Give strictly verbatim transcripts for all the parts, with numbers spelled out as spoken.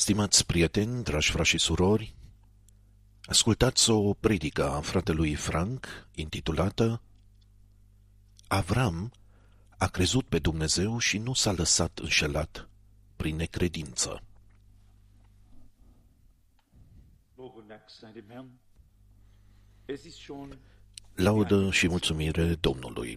Stimați prieteni, dragi frați și surori, ascultați o predică a fratelui Frank intitulată Avram a crezut pe Dumnezeu și nu s-a lăsat înșelat prin necredință. Laudă și mulțumire Domnului.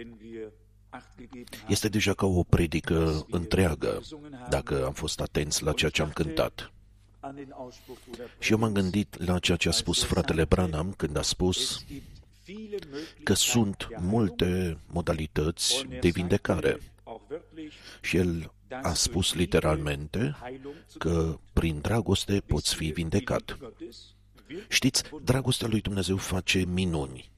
Este deja ca o predică întreagă, dacă am fost atenți la ceea ce am cântat. Și eu m-am gândit la ceea ce a spus fratele Branham când a spus că sunt multe modalități de vindecare. Și el a spus literalmente că prin dragoste poți fi vindecat. Știți, dragostea lui Dumnezeu face minuni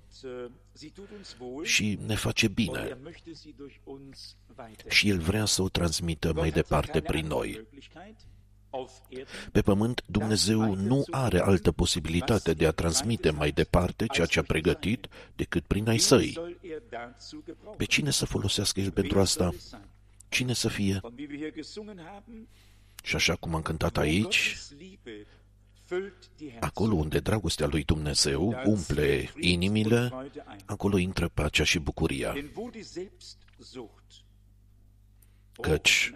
și ne face bine și El vrea să o transmită mai departe prin noi. Pe pământ, Dumnezeu nu are altă posibilitate de a transmite mai departe ceea ce a pregătit decât prin ai săi. Pe cine să folosească El pentru asta? Cine să fie? Și așa cum am cântat aici, acolo unde dragostea lui Dumnezeu umple inimile, acolo intră pacea și bucuria. Căci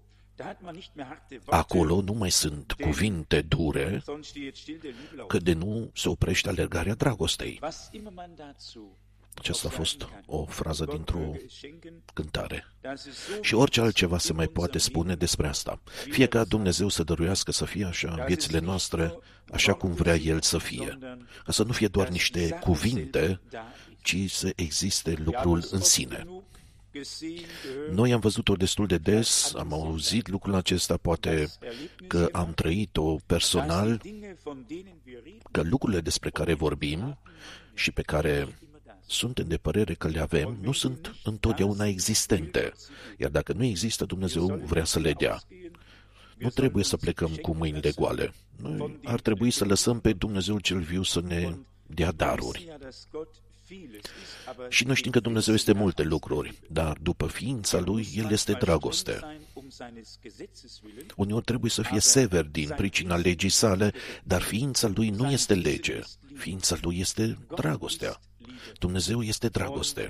acolo nu mai sunt cuvinte dure, că de nu se oprește alergarea dragostei. Aceasta a fost o frază dintr-o cântare. Și orice altceva se mai poate spune despre asta. Fie ca Dumnezeu să dăruiască să fie așa în viețile noastre, așa cum vrea El să fie. Ca să nu fie doar niște cuvinte, ci să existe lucrul în sine. Noi am văzut-o destul de des, am auzit lucrul acesta, poate că am trăit-o personal, că lucrurile despre care vorbim și pe care suntem de părere că le avem, nu sunt întotdeauna existente. Iar dacă nu există, Dumnezeu vrea să le dea. Nu trebuie să plecăm cu mâinile goale. Noi ar trebui să lăsăm pe Dumnezeu cel viu să ne dea daruri. Și noi știm că Dumnezeu este multe lucruri, dar după ființa Lui, El este dragoste. Uneori trebuie să fie sever din pricina legii sale, dar ființa Lui nu este lege. Ființa Lui este dragostea. Dumnezeu este dragoste.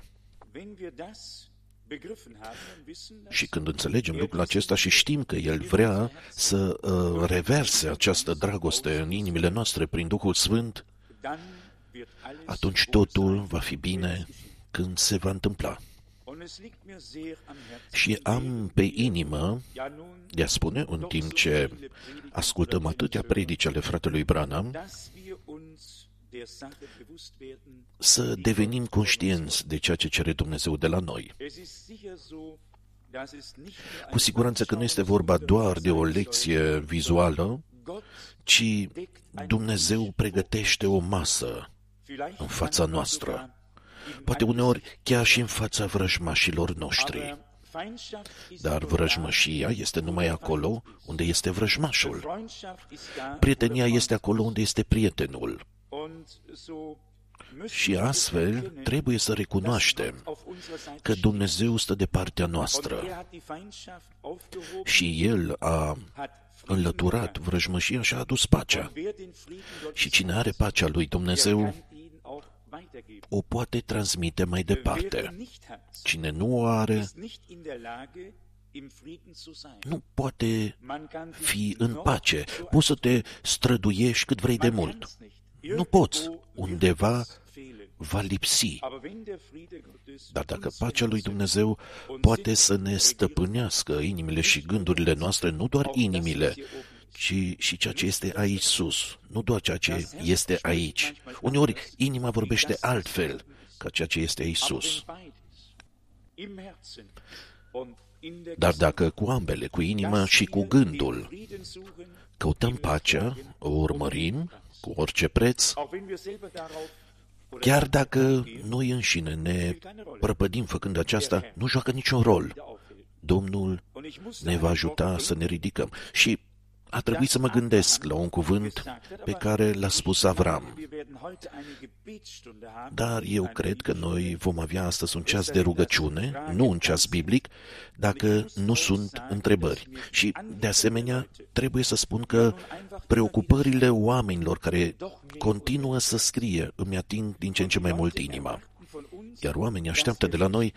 Și când înțelegem lucrul acesta și știm că El vrea să uh, reverse această dragoste în inimile noastre prin Duhul Sfânt, atunci totul va fi bine când se va întâmpla. Și am pe inimă de a spune, în timp ce ascultăm atâtea predici ale fratelui Branham, să devenim conștienți de ceea ce cere Dumnezeu de la noi. Cu siguranță că nu este vorba doar de o lecție vizuală, ci Dumnezeu pregătește o masă în fața noastră, poate uneori chiar și în fața vrăjmașilor noștri. Dar vrăjmășia este numai acolo unde este vrăjmașul. Prietenia este acolo unde este prietenul. Și astfel trebuie să recunoaștem că Dumnezeu stă de partea noastră și El a înlăturat vrăjmășia și a adus pacea. Și cine are pacea lui Dumnezeu o poate transmite mai departe. Cine nu o are, nu poate fi în pace. Poți să te străduiești cât vrei de mult. Nu poți. Undeva va lipsi. Dar dacă pacea lui Dumnezeu poate să ne stăpânească inimile și gândurile noastre, nu doar inimile, ci și ceea ce este aici sus, nu doar ceea ce este aici. Uneori inima vorbește altfel ca ceea ce este aici sus. Dar dacă cu ambele, cu inima și cu gândul, căutăm pacea, o urmărim cu orice preț, chiar dacă noi înșine ne prăpădim făcând aceasta, nu joacă niciun rol. Domnul ne va ajuta să ne ridicăm. Și a trebuit să mă gândesc la un cuvânt pe care l-a spus Avram. Dar eu cred că noi vom avea astăzi un ceas de rugăciune, nu un ceas biblic, dacă nu sunt întrebări. Și, de asemenea, trebuie să spun că preocupările oamenilor care continuă să scrie îmi ating din ce în ce mai mult inima. Iar oamenii așteaptă de la noi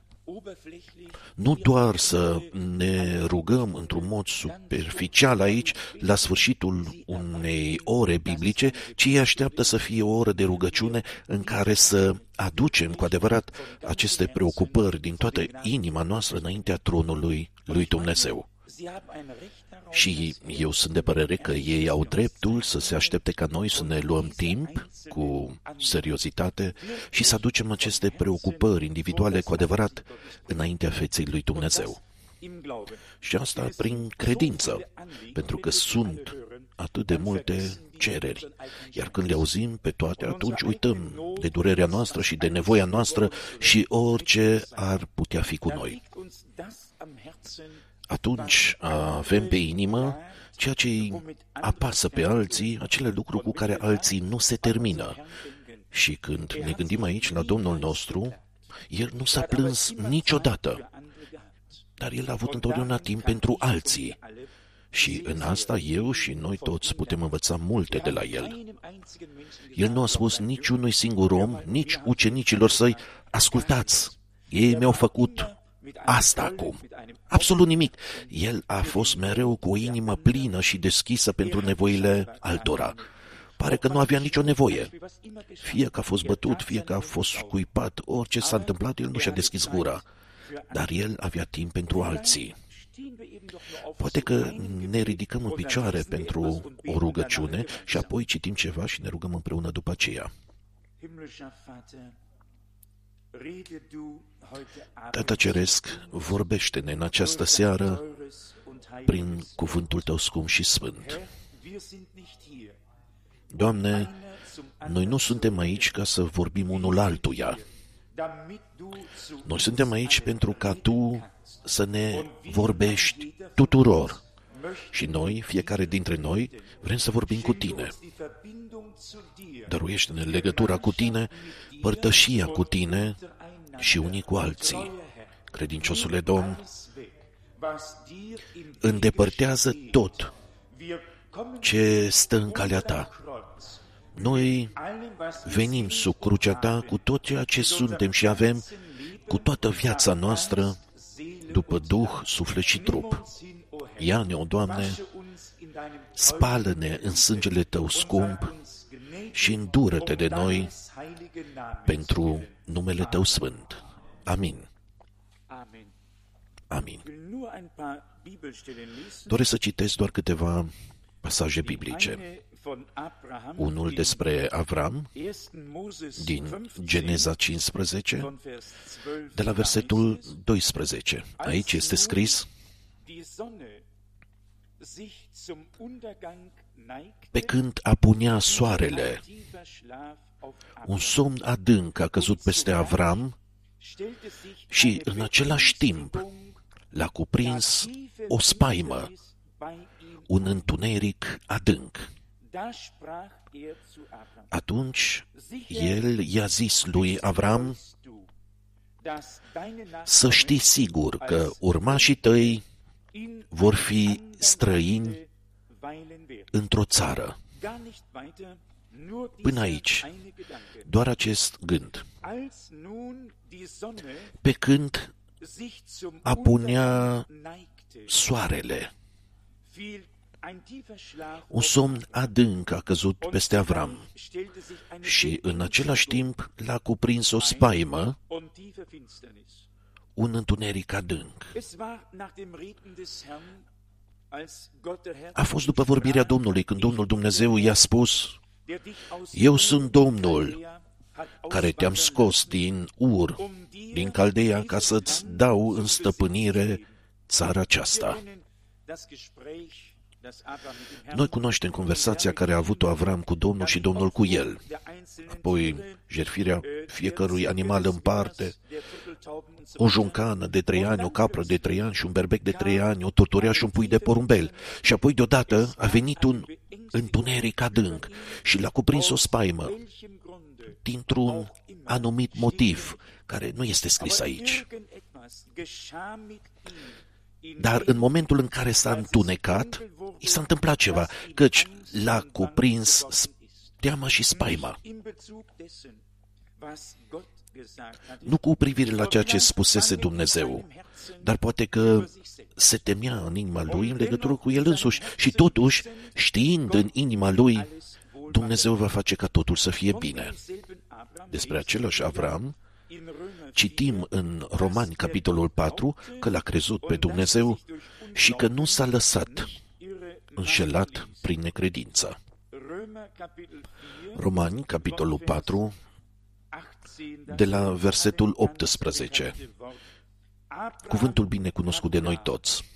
nu doar să ne rugăm într-un mod superficial aici, la sfârșitul unei ore biblice, ci ei așteaptă să fie o oră de rugăciune în care să aducem cu adevărat aceste preocupări din toată inima noastră înaintea tronului lui Dumnezeu. Și eu sunt de părere că ei au dreptul să se aștepte ca noi să ne luăm timp cu seriozitate și să aducem aceste preocupări individuale cu adevărat înaintea feței lui Dumnezeu. Și asta prin credință, pentru că sunt atât de multe cereri, iar când le auzim pe toate, atunci uităm de durerea noastră și de nevoia noastră și orice ar putea fi cu noi. Atunci avem pe inimă ceea ce îi apasă pe alții, acele lucruri cu care alții nu se termină. Și când ne gândim aici la Domnul nostru, El nu s-a plâns niciodată, dar El a avut întotdeauna timp pentru alții. Și în asta eu și noi toți putem învăța multe de la El. El nu a spus niciunui singur om, nici ucenicilor săi, ascultați, ei mi-au făcut asta acum. Absolut nimic. El a fost mereu cu o inimă plină și deschisă pentru nevoile altora. Pare că nu avea nicio nevoie. Fie că a fost bătut, fie că a fost scuipat, orice s-a întâmplat, el nu și-a deschis gura. Dar el avea timp pentru alții. Poate că ne ridicăm în picioare pentru o rugăciune și apoi citim ceva și ne rugăm împreună după aceea. Tată Ceresc, vorbește-ne în această seară prin cuvântul Tău scump și sfânt. Doamne, noi nu suntem aici ca să vorbim unul altuia. Noi suntem aici pentru ca Tu să ne vorbești tuturor. Și noi, fiecare dintre noi, vrem să vorbim cu Tine. Dăruiește-ne legătura cu Tine, părtășia cu Tine și unii cu alții. Credinciosule Domn, îndepărtează tot ce stă în calea Ta. Noi venim sub crucea Ta cu tot ceea ce suntem și avem, cu toată viața noastră, după Duh, suflet și trup. Ia-ne, o Doamne, spală-ne în sângele Tău scump și îndură-Te de noi pentru numele Tău sfânt. Amin. Amin. Doresc să citesc doar câteva pasaje biblice. Unul despre Avram, din Geneza cincisprezece, de la versetul doisprezece. Aici este scris: pe când apunea soarele, un somn adânc a căzut peste Avram și în același timp l-a cuprins o spaimă, un întuneric adânc. Atunci el i-a zis lui Avram: să știi sigur că urmașii tăi vor fi străini într-o țară. Până aici, doar acest gând. Pe când apunea soarele, un somn adânc a căzut peste Avram și în același timp l-a cuprins o spaimă, un întuneric adânc. A fost după vorbirea Domnului, când Domnul Dumnezeu i-a spus: eu sunt Domnul care te-am scos din Ur, din Caldeia, ca să-ți dau în stăpânire țara aceasta. Noi cunoaștem conversația care a avut-o Avram cu Domnul și Domnul cu el. Apoi, jertfirea fiecărui animal în parte, o juncană de trei ani, o capră de trei ani și un berbec de trei ani, o torturea și un pui de porumbel. Și apoi deodată a venit un întuneric adânc și l-a cuprins o spaimă dintr-un anumit motiv, care nu este scris aici. Dar în momentul în care s-a întunecat, i s-a întâmplat ceva, căci l-a cuprins teama și spaima. Nu cu privire la ceea ce spusese Dumnezeu, dar poate că se temea în inima lui în legătură cu el însuși și totuși, știind în inima lui, Dumnezeu va face ca totul să fie bine. Despre același Avram, citim în Romani, capitolul patru, că l-a crezut pe Dumnezeu și că nu s-a lăsat înșelat prin necredință. Romani, capitolul patru, de la versetul optsprezece. Cuvântul bine cunoscut de noi toți.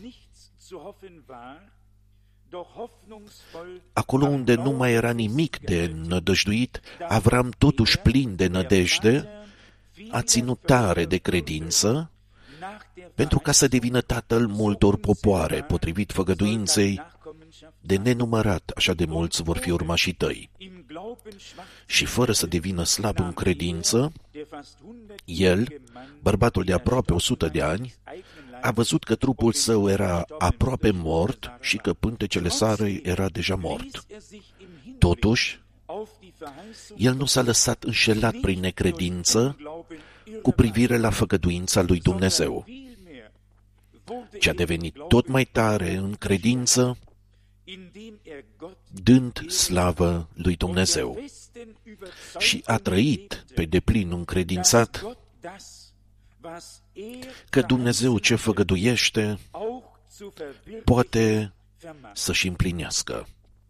Acolo unde nu mai era nimic de nădăjduit, Avram, totuși plin de nădejde, a ținut tare de credință, pentru ca să devină tatăl multor popoare, potrivit făgăduinței, de nenumărat așa de mulți vor fi urmașii tăi. Și fără să devină slab în credință, el, bărbatul de aproape o sută de ani, a văzut că trupul său era aproape mort și că pântecele sare era deja mort. Totuși, el nu s-a lăsat înșelat prin necredință cu privire la făgăduința lui Dumnezeu, ci a devenit tot mai tare în credință, dând slavă lui Dumnezeu. Și a trăit pe deplin încredințat că Dumnezeu ce făgăduiește poate să-și împlinească.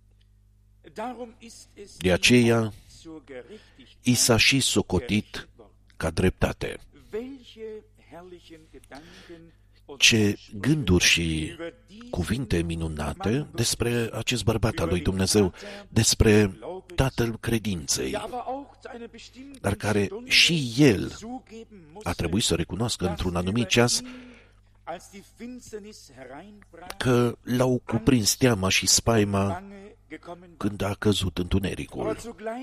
De aceea, i s-a și socotit ca dreptate. Ce gânduri și cuvinte minunate despre acest bărbat al lui Dumnezeu, despre tatăl credinței, dar care și el a trebuit să recunoască într-un anumit ceas că l-au cuprins teama și spaima când a căzut întunericul.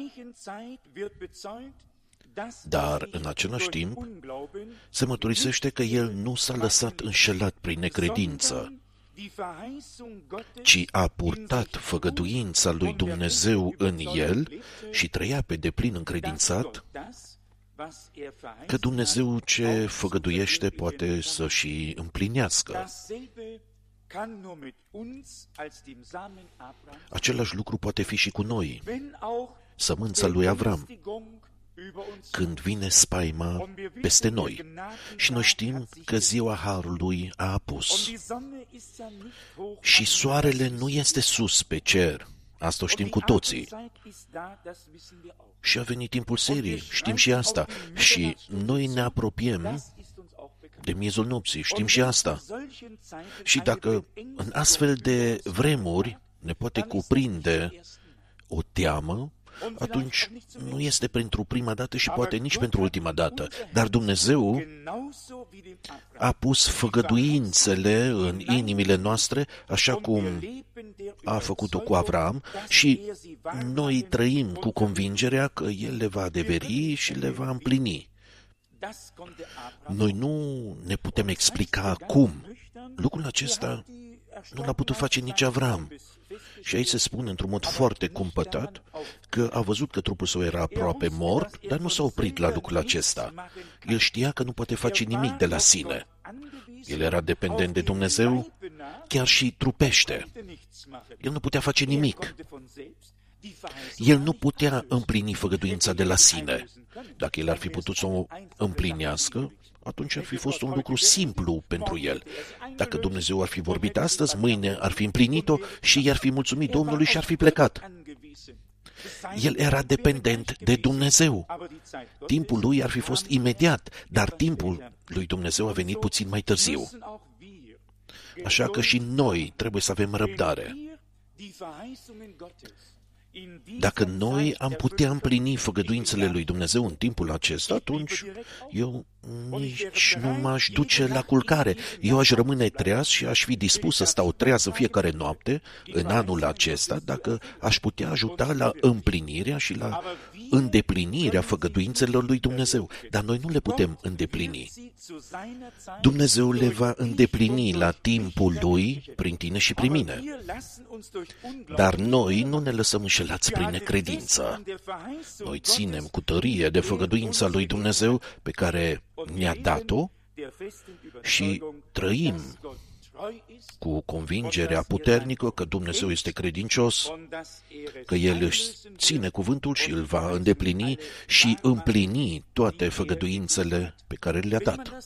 Dar, în același timp, se mărturisește că el nu s-a lăsat înșelat prin necredință, ci a purtat făgăduința lui Dumnezeu în el și trăia pe deplin încredințat că Dumnezeu ce făgăduiește poate să și împlinească. Același lucru poate fi și cu noi, sămânța lui Avram, când vine spaima peste noi. Și noi știm că ziua Harului a apus. Și soarele nu este sus pe cer. Asta o știm cu toții. Și a venit timpul serii, știm și asta. Și noi ne apropiem de miezul nopții, știm și asta. Și dacă în astfel de vremuri ne poate cuprinde o teamă, atunci nu este pentru prima dată și poate nici pentru ultima dată. Dar Dumnezeu a pus făgăduințele în inimile noastre, așa cum a făcut-o cu Avram, și noi trăim cu convingerea că El le va adeveri și le va împlini. Noi nu ne putem explica cum. Lucrul acesta nu l-a putut face nici Avram. Și aici se spune într-un mod foarte cumpătat că a văzut că trupul său era aproape mort, dar nu s-a oprit la lucrul acesta. El știa că nu poate face nimic de la sine. El era dependent de Dumnezeu, chiar și trupește. El nu putea face nimic. El nu putea împlini făgăduința de la sine. Dacă el ar fi putut să o împlinească, atunci ar fi fost un lucru simplu pentru el. Dacă Dumnezeu ar fi vorbit astăzi, mâine ar fi împlinit-o și i-ar fi mulțumit Domnului și ar fi plecat. El era dependent de Dumnezeu. Timpul lui ar fi fost imediat, dar timpul lui Dumnezeu a venit puțin mai târziu. Așa că și noi trebuie să avem răbdare. Dacă noi am putea împlini făgăduințele lui Dumnezeu în timpul acesta, atunci eu nici nu m-aș duce la culcare. Eu aș rămâne treaz și aș fi dispus să stau treaz în fiecare noapte în anul acesta dacă aș putea ajuta la împlinirea și la îndeplinirea făgăduințelor lui Dumnezeu. Dar noi nu le putem îndeplini. Dumnezeu le va îndeplini la timpul Lui prin tine și prin mine. Dar noi nu ne lăsăm înșelați prin necredință. Noi ținem cu tărie de făgăduința lui Dumnezeu pe care ne-a dat-o și trăim cu convingerea puternică că Dumnezeu este credincios, că El își ține cuvântul și îl va îndeplini și împlini toate făgăduințele pe care le-a dat.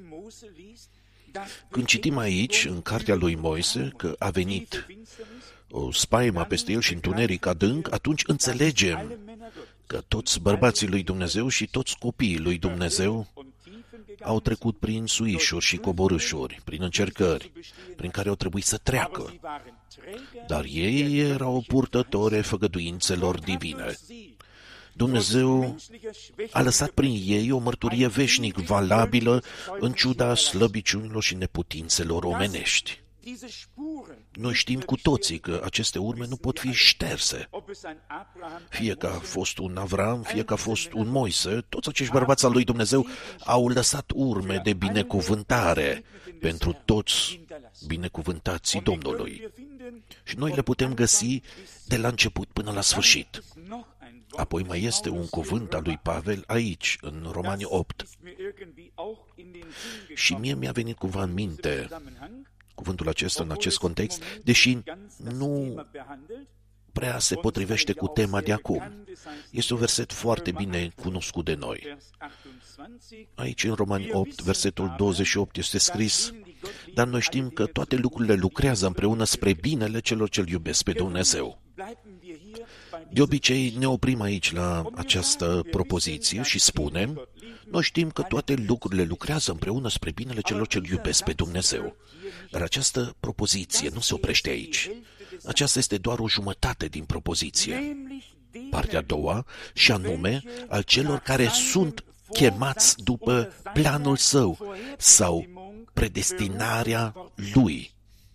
Când citim aici, în cartea lui Moise, că a venit o spaimă peste el și întuneric adânc, atunci înțelegem că toți bărbații lui Dumnezeu și toți copiii lui Dumnezeu au trecut prin suișuri și coborâșuri, prin încercări, prin care au trebuit să treacă. Dar ei erau purtători făgăduințelor divine. Dumnezeu a lăsat prin ei o mărturie veșnic valabilă în ciuda slăbiciunilor și neputințelor omenești. Noi știm cu toții că aceste urme nu pot fi șterse. Fie că a fost un Avram, fie că a fost un Moise, toți acești bărbați al lui Dumnezeu au lăsat urme de binecuvântare pentru toți binecuvântații Domnului. Și noi le putem găsi de la început până la sfârșit. Apoi mai este un cuvânt al lui Pavel aici, în Romani opt. Și mie mi-a venit cumva în minte cuvântul acesta în acest context, deși nu prea se potrivește cu tema de acum. Este un verset foarte bine cunoscut de noi. Aici, în Romani opt, versetul douăzeci și opt, este scris: dar noi știm că toate lucrurile lucrează împreună spre binele celor ce-L iubesc pe Dumnezeu. De obicei ne oprim aici la această propoziție și spunem: noi știm că toate lucrurile lucrează împreună spre binele celor ce-L iubesc pe Dumnezeu. Dar această propoziție nu se oprește aici. Aceasta este doar o jumătate din propoziție. Partea a doua, și anume, al celor care sunt chemați după planul Său sau predestinarea Lui.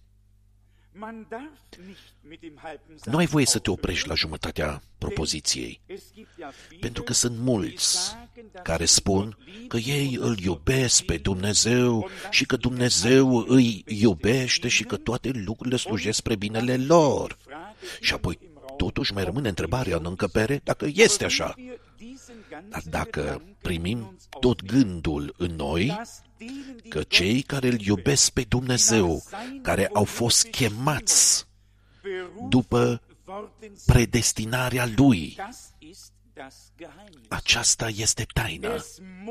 Nu ai voie să te oprești la jumătatea propoziției, pentru că sunt mulți care spun că ei îl iubesc pe Dumnezeu și că Dumnezeu îi iubește și că toate lucrurile slujesc spre binele lor. Și apoi totuși mai rămâne întrebarea în încăpere dacă este așa. Dar dacă primim tot gândul în noi că cei care îl iubesc pe Dumnezeu, care au fost chemați după predestinarea Lui, aceasta este taina.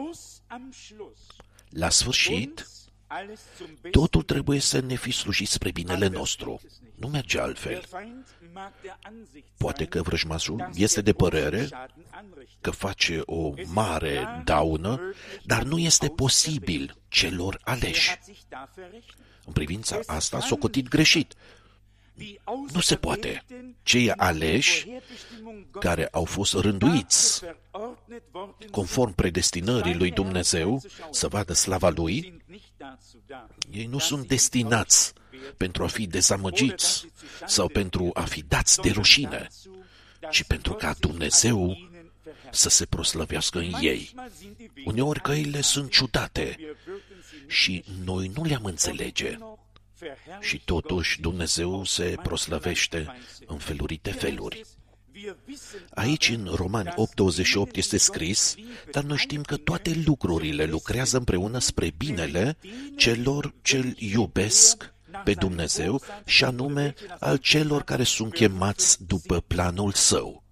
La sfârșit, totul trebuie să ne fi slujit spre binele nostru. Nu merge altfel. Poate că vrăjmașul este de părere că face o mare daună, dar nu este posibil celor aleși. În privința asta s-a socotit greșit. Nu se poate. Cei aleși care au fost rânduiți conform predestinării lui Dumnezeu să vadă slava Lui, ei nu sunt destinați pentru a fi dezamăgiți sau pentru a fi dați de rușine, ci pentru ca Dumnezeu să se proslăvească în ei. Uneori căile sunt ciudate și noi nu le-am înțelege. Și totuși Dumnezeu se proslăvește în felurite feluri. Aici, în Romani opt douăzeci și opt, este scris: dar noi știm că toate lucrurile lucrează împreună spre binele celor ce-L iubesc pe Dumnezeu și anume al celor care sunt chemați după planul Său.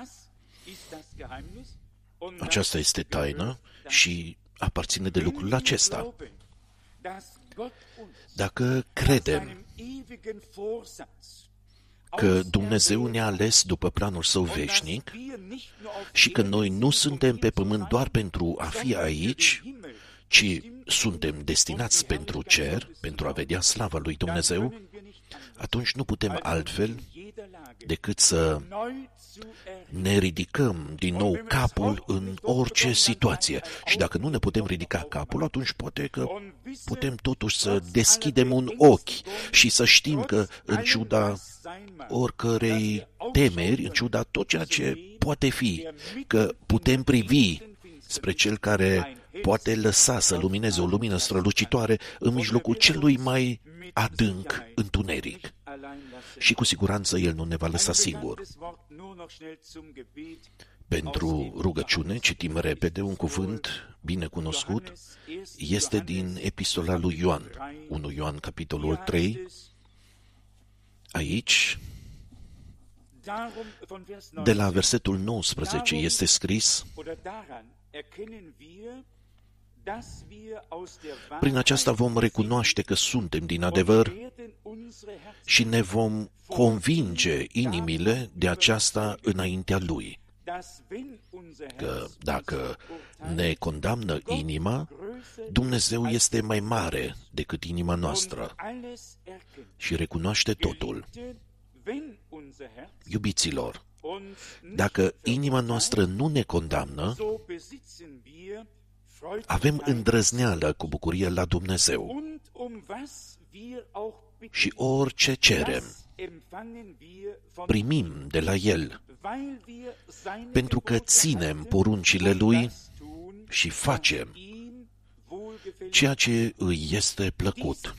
Aceasta este taină și aparține de lucrul acesta. Dacă credem că Dumnezeu ne-a ales după planul Său veșnic și că noi nu suntem pe pământ doar pentru a fi aici, ci suntem destinați pentru cer, pentru a vedea slava lui Dumnezeu, atunci nu putem altfel decât să ne ridicăm din nou capul în orice situație. Și dacă nu ne putem ridica capul, atunci poate că putem totuși să deschidem un ochi și să știm că, în ciuda oricărei temeri, în ciuda tot ceea ce poate fi, că putem privi spre Cel care poate lăsa să lumineze o lumină strălucitoare în mijlocul celui mai adânc întuneric. Și cu siguranță El nu ne va lăsa singur. Pentru rugăciune citim repede un cuvânt bine cunoscut, este din epistola lui Ioan, unu Ioan, capitolul trei. Aici, de la versetul nouăsprezece, este scris: prin aceasta vom recunoaște că suntem din adevăr și ne vom convinge inimile de aceasta înaintea Lui. Că dacă ne condamnă inima, Dumnezeu este mai mare decât inima noastră și recunoaște totul. Iubiților, dacă inima noastră nu ne condamnă, avem îndrăzneală cu bucurie la Dumnezeu. Și orice cerem, primim de la El, pentru că ținem poruncile Lui și facem ceea ce îi este plăcut.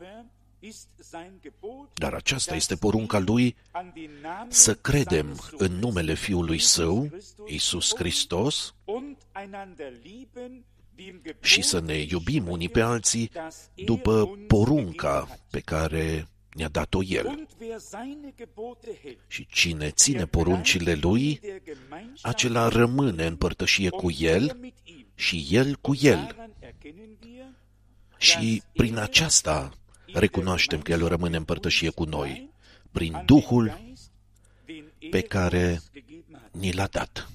Dar aceasta este porunca Lui, să credem în numele Fiului Său, Iisus Hristos, și să ne iubim unii pe alții după porunca pe care ne-a dat-o El. Și cine ține poruncile Lui, acela rămâne în părtășie cu El și El cu El. Și prin aceasta recunoaștem că El rămâne în părtășie cu noi, prin Duhul pe care ni l-a dat.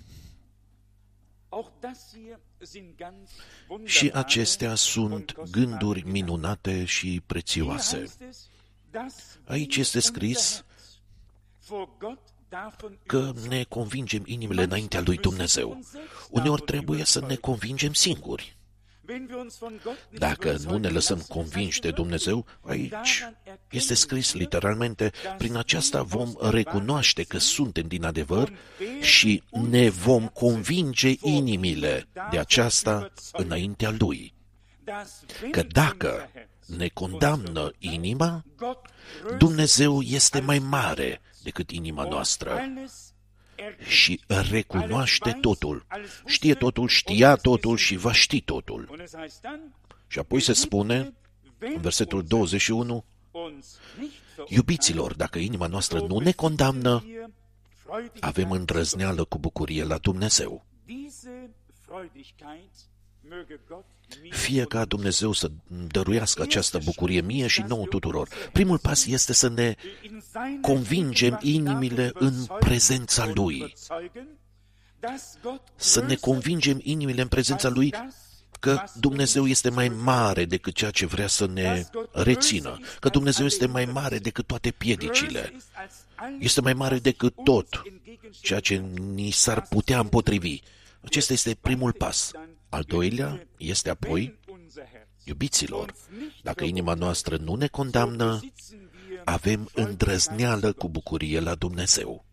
Și acestea sunt gânduri minunate și prețioase. Aici este scris că ne convingem inimile înaintea lui Dumnezeu. Uneori trebuie să ne convingem singuri. Dacă nu ne lăsăm convinși de Dumnezeu, aici este scris literalmente, prin aceasta vom recunoaște că suntem din adevăr și ne vom convinge inimile de aceasta înaintea Lui. Că dacă ne condamnă inima, Dumnezeu este mai mare decât inima noastră și recunoaște totul. Știe totul, știa totul și va ști totul. Și apoi se spune, în versetul douăzeci și unu, iubiților, dacă inima noastră nu ne condamnă, avem îndrăzneală cu bucurie la Dumnezeu. Fie ca Dumnezeu să dăruiască această bucurie mie și nouă tuturor. Primul pas este să ne convingem inimile în prezența Lui. Să ne convingem inimile în prezența Lui că Dumnezeu este mai mare decât ceea ce vrea să ne rețină, că Dumnezeu este mai mare decât toate piedicile, este mai mare decât tot ceea ce ni s-ar putea împotrivi. Acesta este primul pas. Al doilea este apoi, iubiților, dacă inima noastră nu ne condamnă, avem îndrăzneală cu bucurie la Dumnezeu.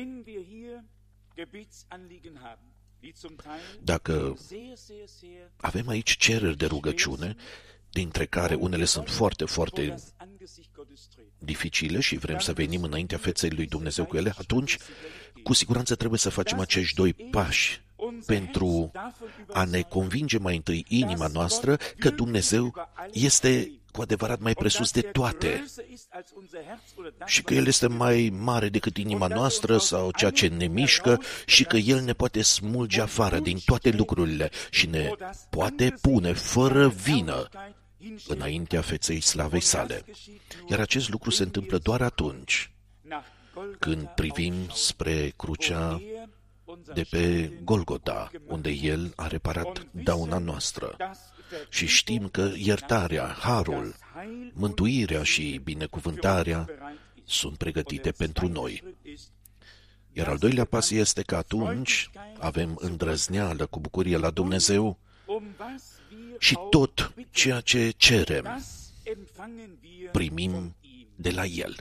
Dacă avem aici cereri de rugăciune, dintre care unele sunt foarte, foarte dificile și vrem să venim înaintea feței lui Dumnezeu cu ele, atunci, cu siguranță trebuie să facem acești doi pași pentru a ne convinge mai întâi inima noastră că Dumnezeu este cu adevărat mai presus de toate și că El este mai mare decât inima noastră sau ceea ce ne mișcă și că El ne poate smulge afară din toate lucrurile și ne poate pune fără vină înaintea feței slavei sale. Iar acest lucru se întâmplă doar atunci când privim spre crucea de pe Golgota, unde El a reparat dauna noastră. Și știm că iertarea, harul, mântuirea și binecuvântarea sunt pregătite pentru noi. Iar al doilea pas este că atunci avem îndrăzneală cu bucurie la Dumnezeu și tot ceea ce cerem primim de la El.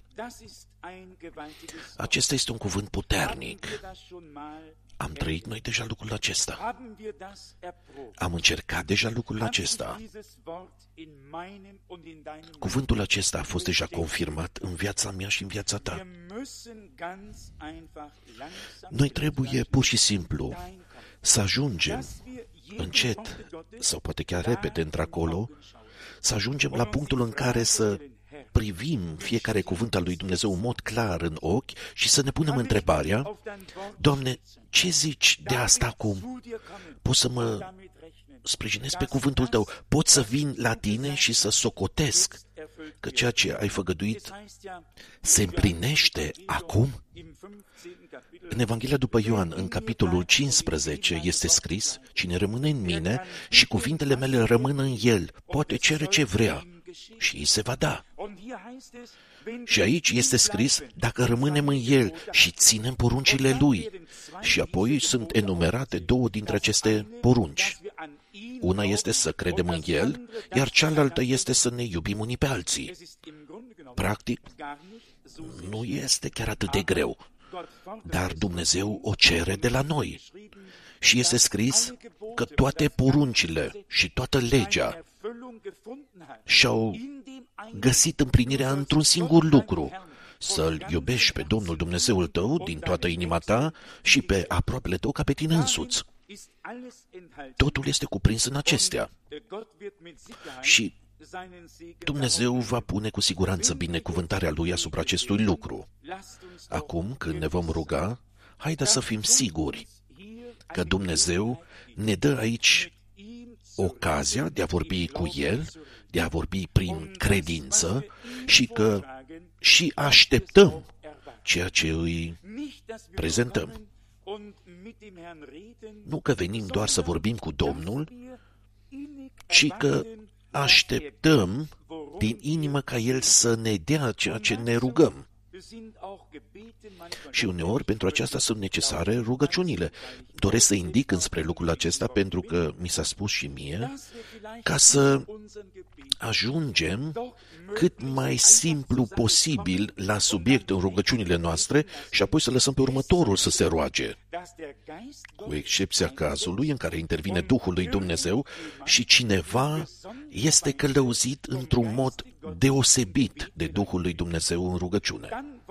Acesta este un cuvânt puternic. Am trăit noi deja lucrul acesta. Am încercat deja lucrul acesta. Cuvântul acesta a fost deja confirmat în viața mea și în viața ta. Noi trebuie pur și simplu să ajungem încet, sau poate chiar repede într-acolo, să ajungem la punctul în care să privim fiecare cuvânt al lui Dumnezeu în mod clar în ochi și să ne punem întrebarea: Doamne, ce zici de asta acum? Pot să mă sprijinesc pe cuvântul Tău? Pot să vin la Tine și să socotesc că ceea ce ai făgăduit se împlinește acum? În Evanghelia după Ioan, în capitolul cincisprezece, este scris: cine rămâne în mine și cuvintele mele rămân în el, poate cere ce vrea și îi se va da. Și aici este scris: dacă rămânem în el și ținem poruncile lui. Și apoi sunt enumerate două dintre aceste porunci. Una este să credem în el, iar cealaltă este să ne iubim unii pe alții. Practic, nu este chiar atât de greu, dar Dumnezeu o cere de la noi. Și este scris că toate poruncile și toată legea și-au găsit împlinirea într-un singur lucru: să-L iubești pe Domnul Dumnezeul tău din toată inima ta și pe aproapele tău ca pe tine însuți. Totul este cuprins în acestea. Și Dumnezeu va pune cu siguranță binecuvântarea Lui asupra acestui lucru. Acum, când ne vom ruga, haideți să fim siguri că Dumnezeu ne dă aici ocazia de a vorbi cu El, de a vorbi prin credință și că și așteptăm ceea ce îi prezentăm. Nu că venim doar să vorbim cu Domnul, ci că așteptăm din inimă ca El să ne dea ceea ce ne rugăm. Și uneori pentru aceasta sunt necesare rugăciunile. Doresc să indic înspre lucrul acesta pentru că mi s-a spus și mie, ca să ajungem cât mai simplu posibil la subiect în rugăciunile noastre și apoi să lăsăm pe următorul să se roage. Cu excepția cazului în care intervine Duhul lui Dumnezeu și cineva este călăuzit într-un mod deosebit de Duhul lui Dumnezeu în rugăciune.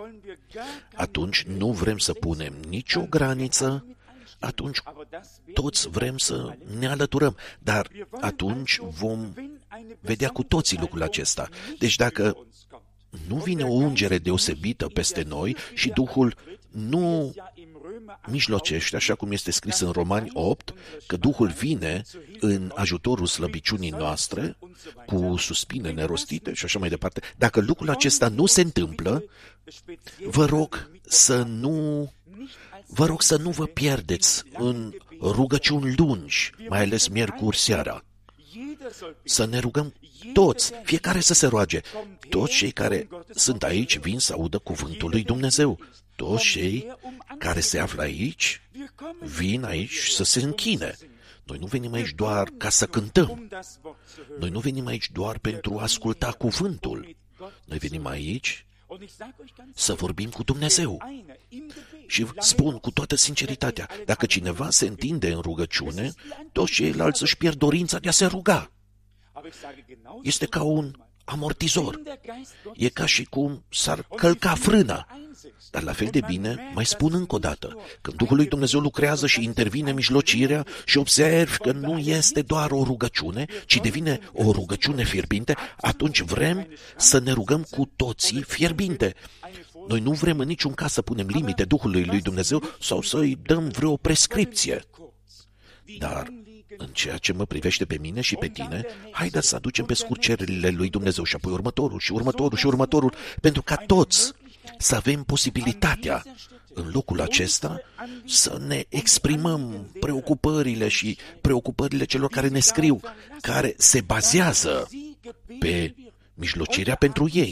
Atunci nu vrem să punem nicio graniță, atunci toți vrem să ne alăturăm, dar atunci vom vedea cu toții lucrul acesta. Deci dacă nu vine o ungere deosebită peste noi și Duhul nu mijlocește, așa cum este scris în Romani opt, că Duhul vine în ajutorul slăbiciunii noastre, cu suspine nerostite și așa mai departe. Dacă lucrul acesta nu se întâmplă, vă rog să nu, vă rog să nu vă pierdeți în rugăciuni lungi, mai ales miercuri seara. Să ne rugăm toți, fiecare să se roage. Toți cei care sunt aici vin să audă cuvântul lui Dumnezeu. Toți cei care se află aici vin aici să se închine. Noi nu venim aici doar ca să cântăm. Noi nu venim aici doar pentru a asculta cuvântul. Noi venim aici să vorbim cu Dumnezeu. Și spun cu toată sinceritatea, dacă cineva se întinde în rugăciune, toți ceilalți își pierd dorința de a se ruga. Este ca un amortizor. E ca și cum s-ar călca frâna. Dar la fel de bine, mai spun încă o dată, când Duhul lui Dumnezeu lucrează și intervine mijlocirea și observi că nu este doar o rugăciune, ci devine o rugăciune fierbinte, atunci vrem să ne rugăm cu toții fierbinte. Noi nu vrem în niciun caz să punem limite Duhului lui Dumnezeu sau să-i dăm vreo prescripție. Dar în ceea ce mă privește pe mine și pe tine, haideți să aducem pe scurt cererile lui Dumnezeu și apoi următorul și următorul și următorul, pentru ca toți să avem posibilitatea în locul acesta să ne exprimăm preocupările și preocupările celor care ne scriu, care se bazează pe mijlocirea pentru ei.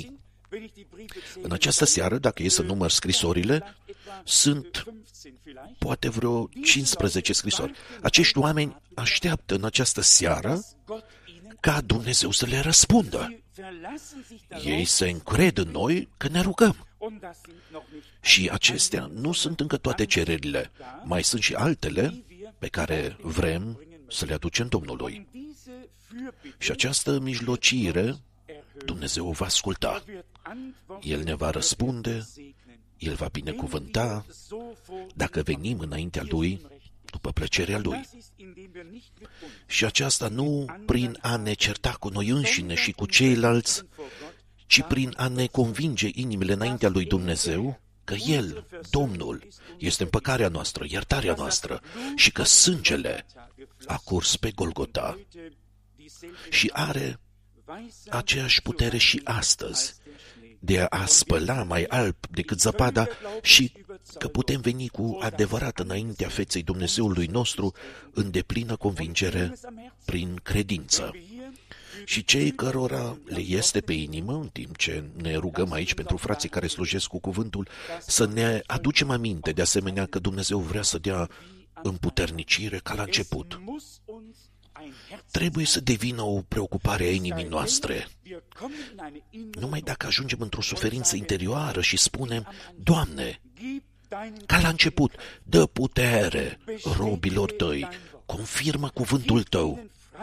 În această seară, dacă e să număr scrisorile, sunt poate vreo cincisprezece scrisori. Acești oameni așteaptă în această seară ca Dumnezeu să le răspundă. Ei se încred în noi că ne rugăm. Și acestea nu sunt încă toate cererile. Mai sunt și altele pe care vrem să le aducem Domnului. Și această mijlocire Dumnezeu o va asculta. El ne va răspunde, El va binecuvânta dacă venim înaintea Lui după plăcerea Lui. Și aceasta nu prin a ne certa cu noi înșine și cu ceilalți, ci prin a ne convinge inimile înaintea lui Dumnezeu că El, Domnul, este împăcarea noastră, iertarea noastră și că sângele a curs pe Golgota și are aceeași putere și astăzi de a spăla mai alb decât zăpada și că putem veni cu adevărat înaintea feței Dumnezeului nostru în deplină convingere prin credință. Și cei cărora le este pe inimă, în timp ce ne rugăm aici pentru frații care slujesc cu cuvântul, să ne aducem aminte de asemenea că Dumnezeu vrea să dea împuternicire ca la început. Trebuie să devină o preocupare a inimii noastre. Numai dacă ajungem într-o suferință interioară și spunem, Doamne, ca la început, dă putere robilor Tăi, confirmă cuvântul Tău,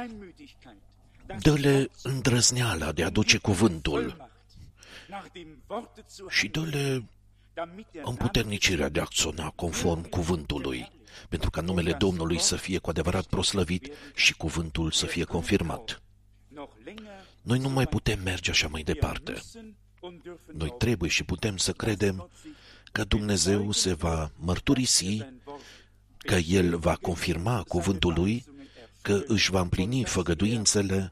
dă-le îndrăzneala de a duce cuvântul și dă-le împuternicirea de a acționa conform cuvântului, pentru ca numele Domnului să fie cu adevărat proslăvit și cuvântul să fie confirmat. Noi nu mai putem merge așa mai departe. Noi trebuie și putem să credem că Dumnezeu se va mărturisi, că El va confirma cuvântul Lui, că își va împlini făgăduințele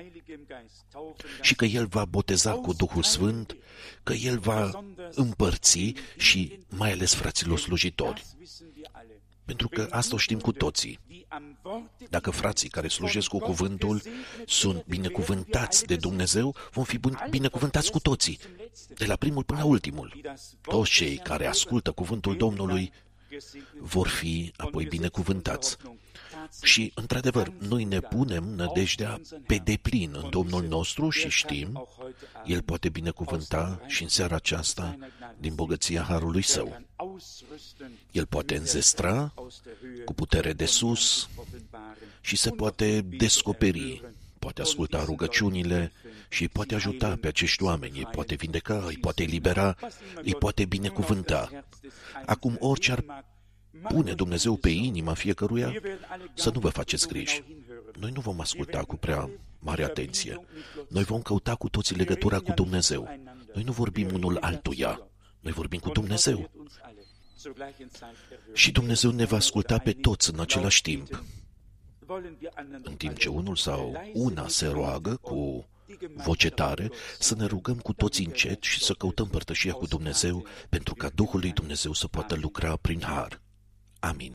și că El va boteza cu Duhul Sfânt, că El va împărți și mai ales fraților slujitori. Pentru că asta o știm cu toții. Dacă frații care slujesc cu cuvântul sunt binecuvântați de Dumnezeu, vom fi binecuvântați cu toții, de la primul până la ultimul. Toți cei care ascultă cuvântul Domnului vor fi apoi binecuvântați. Și, într-adevăr, noi ne punem nădejdea pe deplin în Domnul nostru și știm, El poate binecuvânta și în seara aceasta din bogăția harului Său. El poate înzestra cu putere de sus și se poate descoperi, poate asculta rugăciunile și îi poate ajuta pe acești oameni, îi poate vindeca, îi poate elibera, îi poate binecuvânta. Acum, orice ar pune Dumnezeu pe inima fiecăruia, să nu vă faceți griji. Noi nu vom asculta cu prea mare atenție. Noi vom căuta cu toții legătura cu Dumnezeu. Noi nu vorbim unul altuia. Noi vorbim cu Dumnezeu. Și Dumnezeu ne va asculta pe toți în același timp. În timp ce unul sau una se roagă cu voce tare, să ne rugăm cu toții încet și să căutăm părtășia cu Dumnezeu, pentru ca Duhul lui Dumnezeu să poată lucra prin har. Amin.